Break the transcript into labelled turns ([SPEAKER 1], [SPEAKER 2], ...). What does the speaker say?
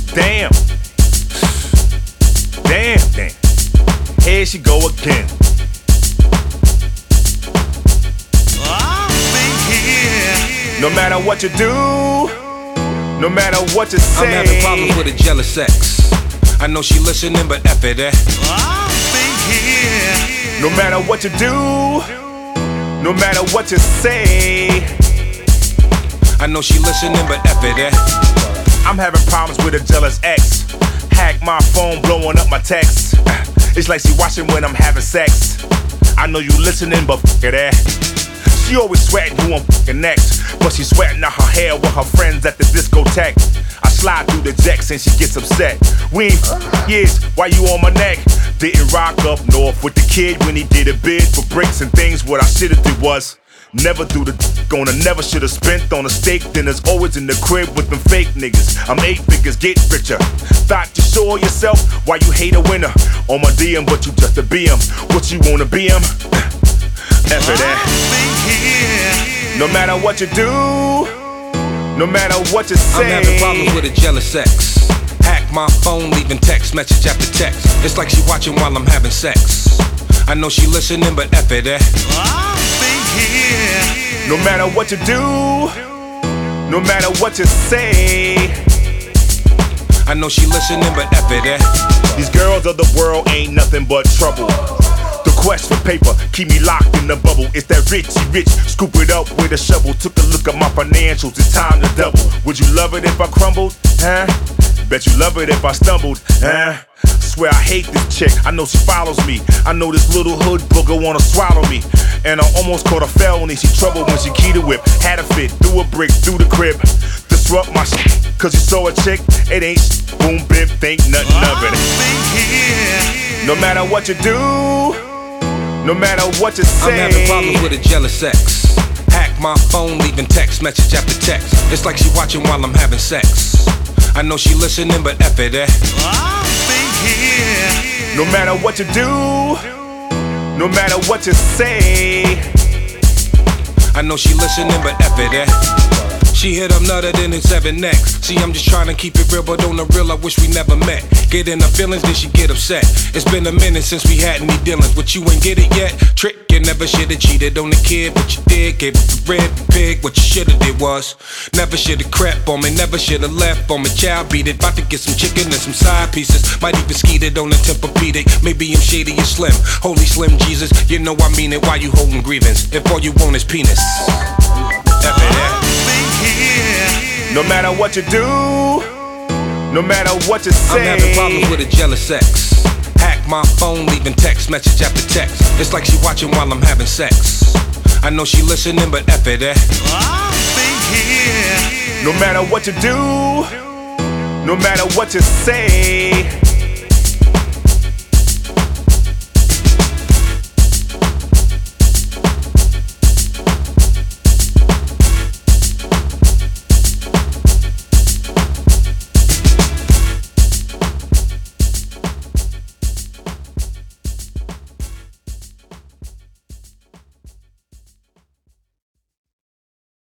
[SPEAKER 1] Damn. Damn. Here she go again. No matter what you do, no matter what you say,
[SPEAKER 2] I'm having problems with a jealous ex. I know she listening, but F it,
[SPEAKER 1] No matter what you do, no matter what you say,
[SPEAKER 2] I know she listening, but F it,
[SPEAKER 1] I'm having problems with a jealous ex. Hack my phone, blowing up my texts. It's like she watching when I'm having sex. I know you listening, but f that. She always sweating who I'm f***ing next, but she sweating out her hair with her friends at the discotheque. I slide through the decks and she gets upset. We ain't years, why you on my neck? Didn't rock up north with the kid when he did a bid for bricks and things. What I should've did was never do the on a never should've spent on a steak dinners. Always in the crib with them fake niggas. I'm 8 figures, get richer. Thought you saw yourself, why you hate a winner? On my DM, but you just a BM. What you wanna BM? After that, no matter what you do, no matter what you say,
[SPEAKER 2] I'm having problems with a jealous ex. Hack my phone, leaving text message after text. It's like she watching while I'm having sex. I know she listening, but F it,
[SPEAKER 1] No matter what you do, no matter what you say,
[SPEAKER 2] I know she listening, but F it,
[SPEAKER 1] These girls of the world ain't nothing but trouble. The quest for paper keep me locked in the bubble. It's that richy rich, scoop it up with a shovel. Took a look at my financials, it's time to double. Would you love it if I crumbled? Huh? Bet you love it if I stumbled, huh? Swear I hate this chick, I know she follows me. I know this little hood booger wanna swallow me. And I almost caught a felony, she troubled when she keyed a whip. Had a fit, threw a brick through the crib. Disrupt my shit, cause you saw a chick. It ain't shit, boom bip, think nothing of it. No matter what you do, no matter what you say,
[SPEAKER 2] I'm having problems with a jealous ex. Hack my phone, leaving text message after text. It's like she watching while I'm having sex. I know she listening, but F it,
[SPEAKER 1] No matter what you do, no matter what you say,
[SPEAKER 2] I know she listening, but F it, She hit up nutter than his 7X. See, I'm just trying to keep it real, but on the real, I wish we never met. Get in her feelings, then she get upset. It's been a minute since we had any dealings, but you ain't get it yet. Trick, you never should've cheated on the kid, but you did. Gave up the red pig, what you should've did was never should've crept on me, never should've left on me. Child beat it, about to get some chicken and some side pieces. Might even skeeted on the Tempur-Pedic. Maybe I'm shady and slim. Holy Slim Jesus, you know I mean it. Why you holding grievance if all you want is penis? F it,
[SPEAKER 1] no matter what you do, no matter what you say,
[SPEAKER 2] I'm having problems with a jealous ex. Hack my phone, leaving text message after text. It's like she watching while I'm having sex. I know she listening, but F it,
[SPEAKER 1] No matter what you do, no matter what you say,